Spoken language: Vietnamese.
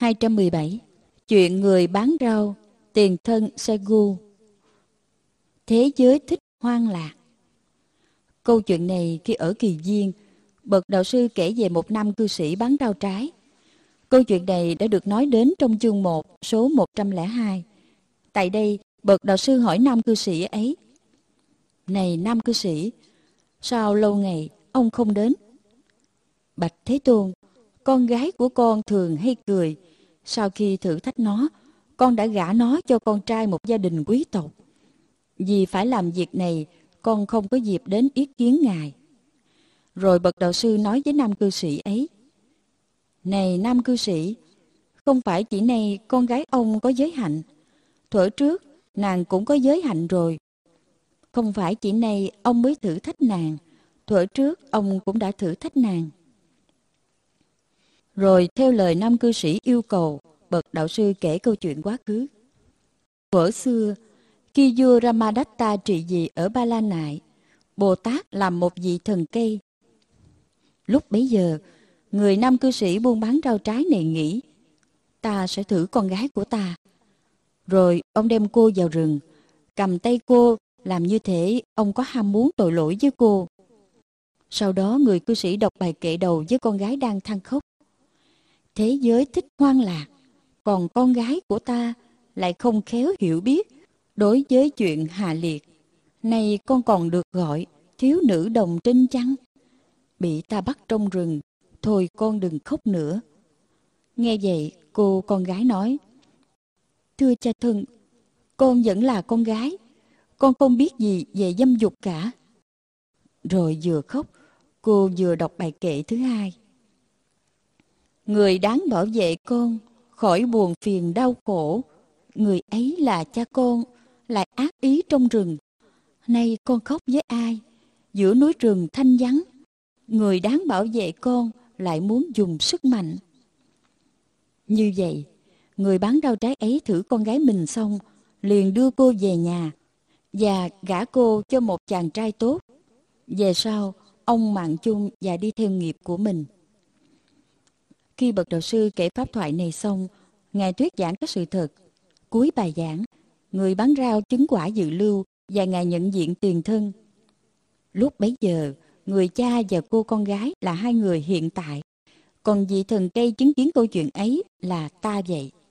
217. Chuyện người bán rau, tiền thân Segu. Thế giới thích hoang lạc. Câu chuyện này khi ở Kỳ Viên, bậc đạo sư kể về một nam cư sĩ bán rau trái. Câu chuyện này đã được nói đến trong chương 1, số 102. Tại đây, bậc đạo sư hỏi nam cư sĩ ấy: Này nam cư sĩ, sao lâu ngày ông không đến? Bạch Thế Tôn, con gái của con thường hay cười. Sau khi thử thách nó, con đã gả nó cho con trai một gia đình quý tộc. Vì phải làm việc này, con không có dịp đến ý kiến ngài. Rồi bậc đạo sư nói với nam cư sĩ ấy: Này nam cư sĩ, không phải chỉ nay con gái ông có giới hạnh. Thuở trước, nàng cũng có giới hạnh rồi. Không phải chỉ nay ông mới thử thách nàng. Thuở trước, ông cũng đã thử thách nàng. Rồi theo lời nam cư sĩ yêu cầu, bậc đạo sư kể câu chuyện quá khứ. Thuở xưa, khi vua Ramadatta trị vì ở Ba La Nại, Bồ Tát làm một vị thần cây. Lúc bấy giờ, người nam cư sĩ buôn bán rau trái này nghĩ: Ta sẽ thử con gái của ta. Rồi ông đem cô vào rừng, cầm tay cô, làm như thể ông có ham muốn tội lỗi với cô. Sau đó người cư sĩ đọc bài kệ đầu với con gái đang than khóc: Thế giới thích hoang lạc, còn con gái của ta lại không khéo hiểu biết đối với chuyện hạ liệt. Nay con còn được gọi thiếu nữ đồng trinh chăng? Bị ta bắt trong rừng, thôi con đừng khóc nữa. Nghe vậy, cô con gái nói: Thưa cha thân, con vẫn là con gái, con không biết gì về dâm dục cả. Rồi vừa khóc, cô vừa đọc bài kệ thứ hai: Người đáng bảo vệ con khỏi buồn phiền đau khổ, người ấy là cha con, lại ác ý trong rừng. Nay con khóc với ai? Giữa núi rừng thanh vắng, người đáng bảo vệ con lại muốn dùng sức mạnh. Như vậy, người bán rau trái ấy thử con gái mình xong, liền đưa cô về nhà và gả cô cho một chàng trai tốt. Về sau, ông mạng chung và đi theo nghiệp của mình. Khi bậc đạo sư kể pháp thoại này xong, ngài thuyết giảng các sự thật. Cuối bài giảng, người bán rau chứng quả dự lưu và ngài nhận diện tiền thân. Lúc bấy giờ, người cha và cô con gái là hai người hiện tại, còn vị thần cây chứng kiến câu chuyện ấy là ta vậy.